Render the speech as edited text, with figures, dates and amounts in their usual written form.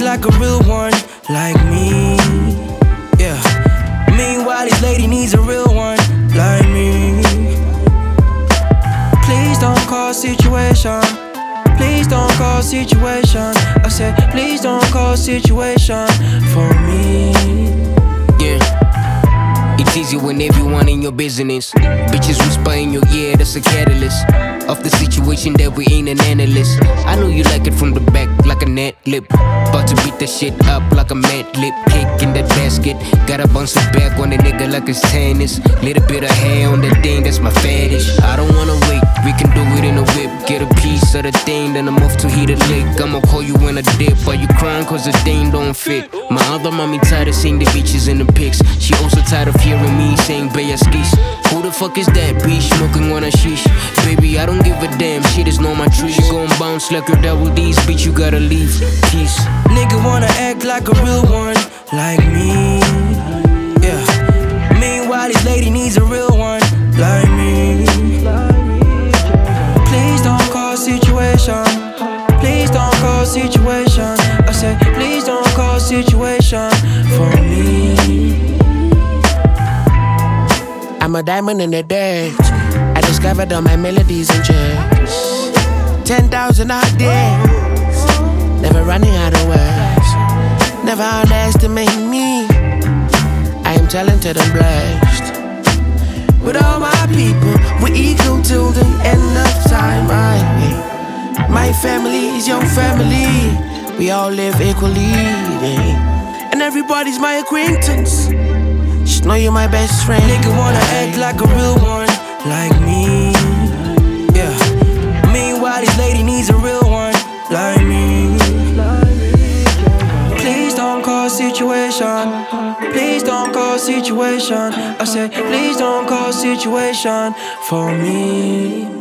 like a real one, like me. Yeah. Meanwhile, this lady needs a real one, like me. Please don't cause situation. Please don't cause situation. I said, please don't cause situation for me. Yeah. It's easy when everyone in your business. Bitches whisper in your ear, that's a catalyst of the situation that we ain't an analyst. I know you like it from the back like a net lip. About to beat that shit up like a mad lip. Cake in that basket. Gotta bounce it back on the nigga like it's tennis. Little bit of hair on that thing, that's my fetish. I don't wanna wait, we can do it in a whip. Get a piece of the thing, then I'm off to hit a lick. I'ma call you when I dip. Are you crying cause the thing don't fit? My other mommy tired of seeing the bitches in the pics. She also tired of hearing me saying Bayaskis. Who the fuck is that bitch smoking on a sheesh? Baby, I don't give a damn, shit is not my tree. She gon' bounce like your double D's, bitch, you gotta leave. Peace. Nigga wanna act like a real one, like me. Yeah. Meanwhile, this lady needs a real one, like me. Please don't cause situation. Please don't cause situation. I said, please don't cause situation for me. I'm a diamond in the dirt. I discovered all my melodies in church. 10,000 out there. Never running out of words. Never underestimate me. I am talented and blessed. With all my people, we're equal till the end of time. My family is your family. We all live equally. And everybody's my acquaintance. Just know you're my best friend. Nigga wanna act like a real one, like me. Yeah. Meanwhile, this lady needs a real one, like me. Please don't cause situation. Please don't cause situation. I said, please don't cause situation for me.